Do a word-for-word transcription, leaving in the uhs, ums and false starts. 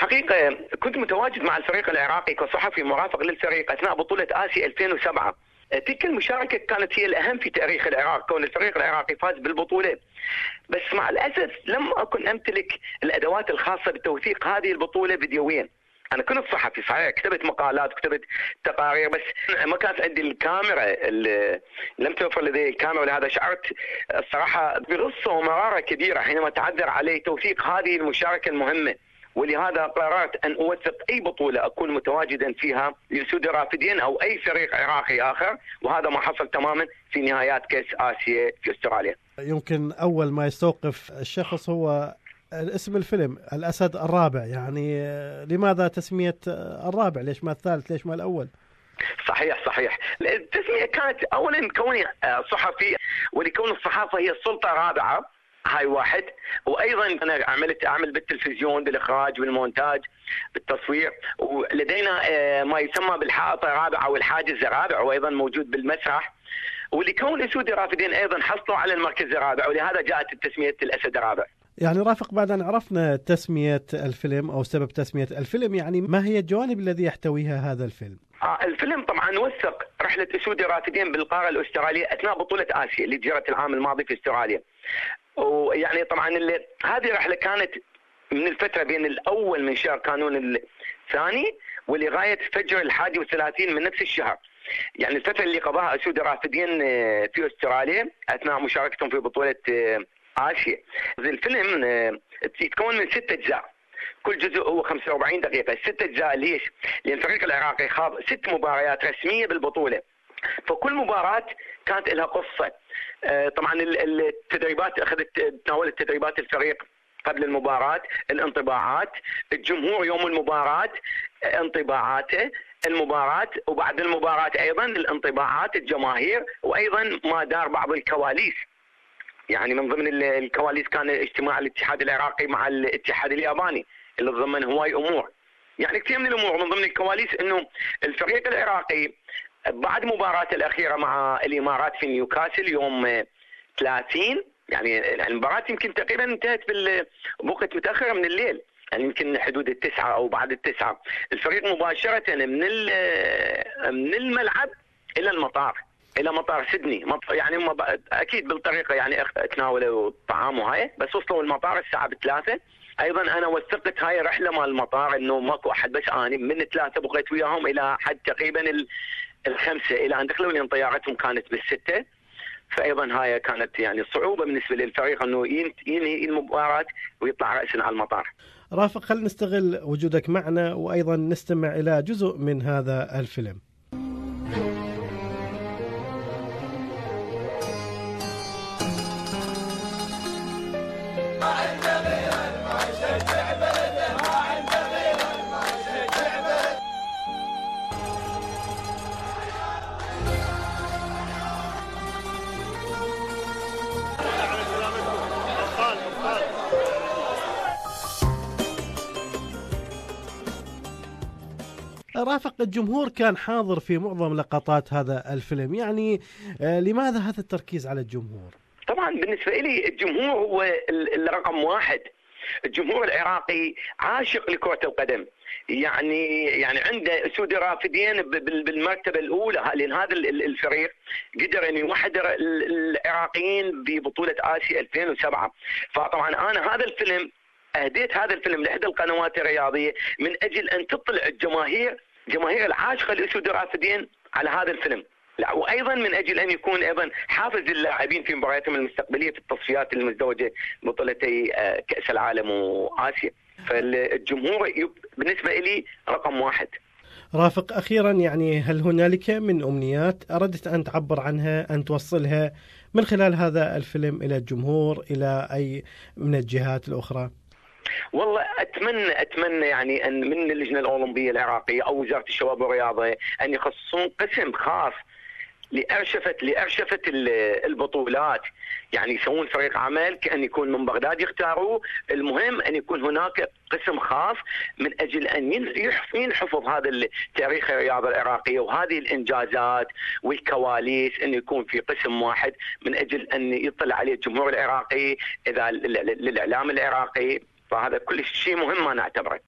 الحقيقة كنت متواجد مع الفريق العراقي كصحفي مرافق للفريق أثناء بطولة آسيا ألفين وسبعة. تلك المشاركة كانت هي الأهم في تاريخ العراق، كون الفريق العراقي فاز بالبطولة. بس مع الأسف لم أكن أمتلك الأدوات الخاصة بتوثيق هذه البطولة فيديويا. أنا كنت صحفي صحيح، كتبت مقالات وكتبت تقارير، بس ما كانت عندي الكاميرا، لم توفر لدي الكاميرا، لهذا شعرت الصراحة بغصة ومرارة كبيرة حينما تعذر علي توثيق هذه المشاركة المهمة. ولهذا قررت أن أوثق أي بطولة أكون متواجدا فيها لأسود الرافدين أو أي فريق عراقي آخر، وهذا ما حصل تماما في نهايات كأس آسيا في أستراليا. يمكن أول ما يستوقف الشخص هو اسم الفيلم الأسد الرابع، يعني لماذا تسمية الرابع؟ ليش ما الثالث؟ ليش ما الأول؟ صحيح صحيح التسمية كانت أولا كوني صحفي، ولكون الصحافة هي السلطة الرابعة، هاي واحد. وايضا انا عملت اعمل بالتلفزيون بالاخراج بالمونتاج بالتصوير، ولدينا ما يسمى بالحائط الرابع او الحاجز الرابع، وايضا موجود بالمسرح. ولكون اسود الرافدين ايضا حصلوا على المركز الرابع، ولهذا جاءت التسميه الاسد الرابع. يعني رافق، بعد ان عرفنا تسميه الفيلم او سبب تسميه الفيلم، يعني ما هي الجوانب الذي يحتويها هذا الفيلم؟ آه الفيلم طبعا وثق رحله اسود الرافدين بالقاره الاستراليه اثناء بطوله اسيا اللي جرت العام الماضي في استراليا. ويعني طبعا اللي هذه الرحله كانت من الفتره بين الاول من شهر كانون الثاني ولغايه فجر الحادي والثلاثين من نفس الشهر، يعني الفتره اللي قضاها اسود الرافدين في استراليا اثناء مشاركتهم في بطوله اسيا. الفيلم يتكون من ست اجزاء، كل جزء هو خمسة وأربعين دقيقه. الست اجزاء ليش؟ لان الفريق العراقي خاض ست مباريات رسميه بالبطوله، فكل مباراه كانت لها قصه. طبعا التدريبات اخذت تناولت تدريبات الفريق قبل المباراه، الانطباعات، الجمهور يوم المباراه انطباعاته، المباراه وبعد المباراه ايضا الانطباعات، الجماهير، وايضا ما دار بعض الكواليس. يعني من ضمن الكواليس كان اجتماع الاتحاد العراقي مع الاتحاد الياباني اللي ضمن هواي امور، يعني كثير من الامور. من ضمن الكواليس انه الفريق العراقي بعد مباراته الأخيرة مع الإمارات في نيوكاسل يوم ثلاثين، يعني المباراة يمكن تقريبا انتهت بوقت متأخرة من الليل، يعني يمكن حدود التسعة أو بعد التسعة. الفريق مباشرة من من الملعب إلى المطار، إلى مطار سيدني. يعني هم أكيد بالطريقة يعني تناولوا الطعام وهاي، بس وصلوا المطار الساعة بثلاثة. ايضا انا وثقت هاي الرحله مال المطار، انه ماكو احد، بس اني من ثلاثه بقيت وياهم الى حد تقريبا الخمسه، الى ان دخلوا لان طيارتهم كانت بالسته. فايضا هاي كانت يعني صعوبه بالنسبه للفريق انه ينهي المباراه ويطلع راسا على المطار. رافق، خلينا نستغل وجودك معنا وايضا نستمع الى جزء من هذا الفيلم. رافق، الجمهور كان حاضر في معظم لقطات هذا الفيلم، يعني آه لماذا هذا التركيز على الجمهور؟ طبعا بالنسبة لي الجمهور هو الرقم واحد. الجمهور العراقي عاشق لكرة القدم، يعني يعني عنده اسود الرافدين بالمرتبة الأولى، لأن هذا الفريق قدر أن يوحد العراقيين ببطولة آسيا ألفين وسبعة. فطبعا أنا هذا الفيلم أهديت هذا الفيلم لإحدى القنوات الرياضية من أجل أن تطلع الجماهير جماهير العاشقة لأسود الرافدين على هذا الفيلم، وأيضا من أجل أن يكون أيضا حافز للاعبين في مبارياتهم المستقبلية في التصفيات المزدوجة بطولتي كأس العالم وآسيا. فالجمهور بالنسبة لي رقم واحد. رافق، أخيرا يعني هل هنالك من أمنيات أردت أن تعبر عنها، أن توصلها من خلال هذا الفيلم إلى الجمهور، إلى أي من الجهات الأخرى؟ والله اتمنى اتمنى يعني ان من اللجنه الاولمبيه العراقيه او وزاره الشباب والرياضه ان يخصصون قسم خاص لارشفه لارشفه البطولات، يعني يسوون فريق عمل كان يكون من بغداد يختاروه. المهم ان يكون هناك قسم خاص من اجل ان ينحفظ هذا التاريخ الرياضه العراقيه وهذه الانجازات والكواليس، ان يكون في قسم واحد من اجل ان يطلع عليه الجمهور العراقي، اذا للاعلام العراقي. فهذا كل شيء مهم أنا أعتبره.